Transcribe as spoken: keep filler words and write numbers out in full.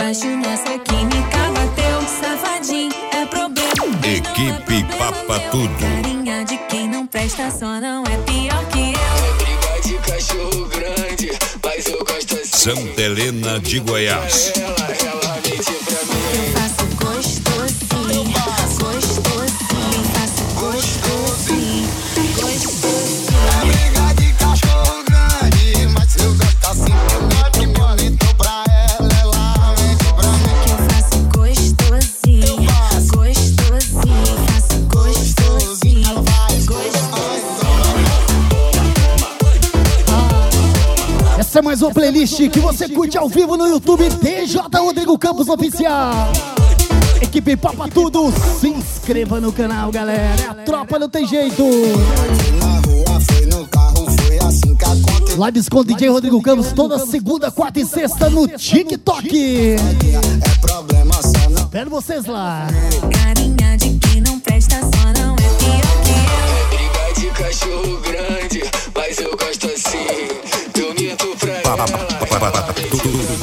acho nossa química bateu. Safadinho é problema. Equipe Papa Tudo. Carinha de quem não presta, só não é pior que eu. É briga de cachorro grande, mas eu gosto assim. Santa Helena de Goiás. Ela, ela mente pra mim. Eu faço gostosinho, gostosinho, faço gostosinho, gostosinho. É briga de cachorro grande, mas eu gosto assim. Eu meto meu mito pra ela, ela mente pra mim. Eu faço gostosinho, gostosinho, faço gostosinho, gostosinho. Essa é mais uma playlist que você curte ao vivo no YouTube, D J Rodrigo Campos Oficial. Equipe Papa Tudo, se inscreva no canal, galera. É a tropa, não tem jeito. Na rua, foi no carro, foi assim que aconteceu. Lives com D J Rodrigo Campos toda segunda, quarta e sexta no TikTok. É problema só não. Espero vocês lá. Carinha de quem não presta, só não é pior que eu. É briga de cachorro grande, mas eu gosto assim. Eu minto pra ela, ela mente pra mim.